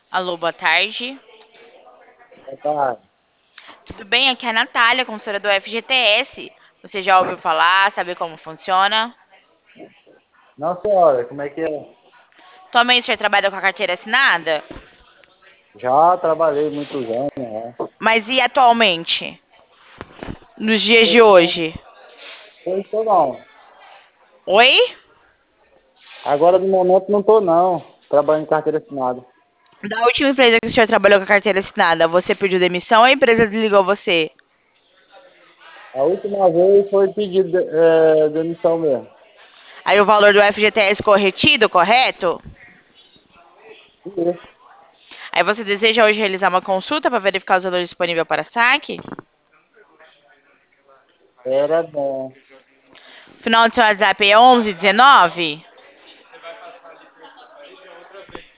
Alô, boa tarde. Boa tarde. Tudo bem? Aqui é a Natália, consultora do FGTS. Você já ouviu falar, sabe como funciona? Não, senhora, como é que é? Atualmente você trabalha com a carteira assinada? Já trabalhei muitos anos, né? Mas e atualmente? Nos dias de Não, hoje? não tô não. Oi? Agora, no momento, não tô não. Trabalhando em carteira assinada. Da última empresa que o senhor trabalhou com a carteira assinada, você pediu demissão ou a empresa desligou você? A última vez foi pedido demissão mesmo. Aí o valor do FGTS corretido, correto? Isso. Aí você deseja hoje realizar uma consulta para verificar os valores disponíveis para saque? Era bom. Final do seu WhatsApp é 1119?